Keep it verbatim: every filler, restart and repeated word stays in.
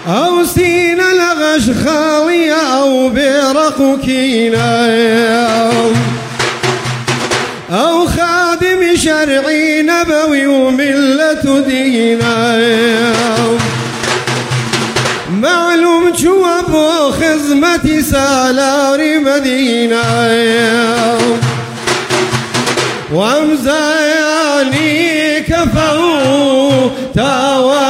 أو سين لغش خاوية أو بيرق كينا أو خادم شرعي نبوي وملة دينا معلوم شو أبو خزمتي سالاري مدينة وامزاني كفو تاوى